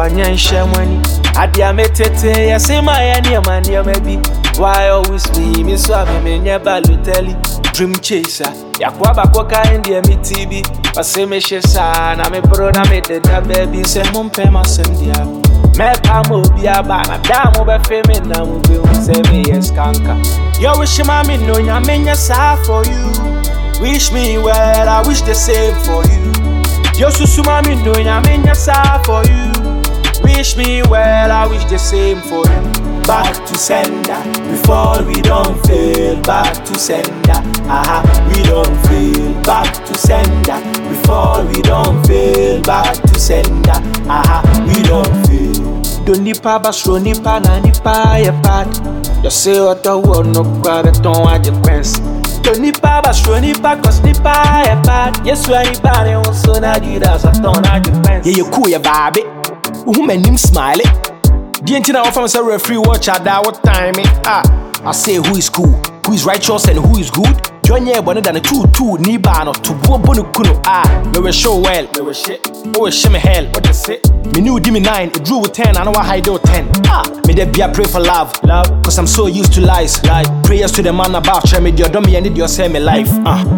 wanyan shamani. Adia metete ya sema ya niya maybe. Why always me so me never luteli. Dream chaser, ya kwaba kwa kind ya mitibi. Paseme shesa na me brother me deda baby. Se mumpe masendia. Me pamo biaba na damo be feme na mu be se me yes kanka. Yo wish mami no nya menya sa for you. Wish me well, I wish the same for you. Yo susu mami no nya menya sa for you. Wish me well, I wish the same for you. Back to sender, before we don't fail. Back to sender, we don't fail. Back to sender, before we don't fail. Back to sender, we don't fail. Don't nipa basro nipa na nipa ya pat. You say what the world no grab it don't want your quest. Don't nipa basro nipa cause nipa ya pat. Yes we nipa ne also na di das a don't want your quest. Yeah you cool ya baby. Who my name smile it. The entire of us a referee watch at that what time I say who is cool, who is righteous and who is good. Join ye better than a 2-2 ni bano to bono kuno me we show well, me we shit. Oh shimmy hell, what you say? Me knew dimmy 9, it drew with 10, I know I hide out 10. Me there be a pray for love, cause I'm so used to lies. Prayers to the man about me your dummy and your semi life.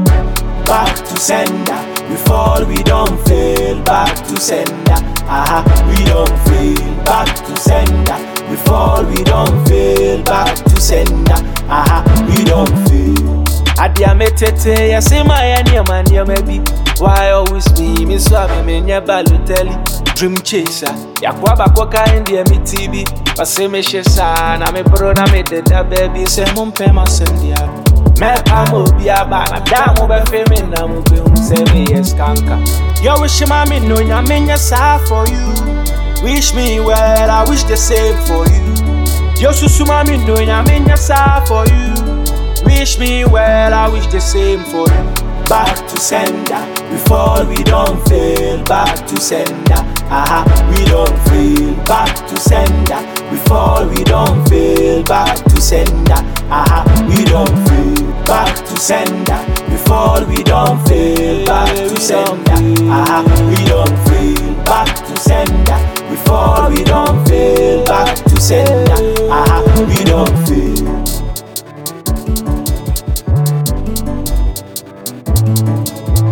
Back to sender, before we don't fail. Back to sender, we don't fail. Back to sender, before we don't fail. Back to sender, we don't fail. Adia metete ya sema ya niya maybe. Why always me so me never luteli. Dream chaser, ya kwaba kwa kind ya mitibi. Paseme shesa na me brother me deda baby. Se mumpe masendia. Me pamo biaba na damo be feme na mu be se me yes kanka. Yo wish mami no nya menya sa for you. Wish me well, I wish the same for you. Yo susu mami no nya menya sa for you. Wish me well, I wish the same for you. Back to sender, before we don't fail. Back to sender, we don't fail. Back to sender, before we don't fail. Back to sender, we don't fail. Back to sender, before we don't fail. Back to sender, we don't fail. Back to sender, before we don't fail. Back to sender, we don't fail.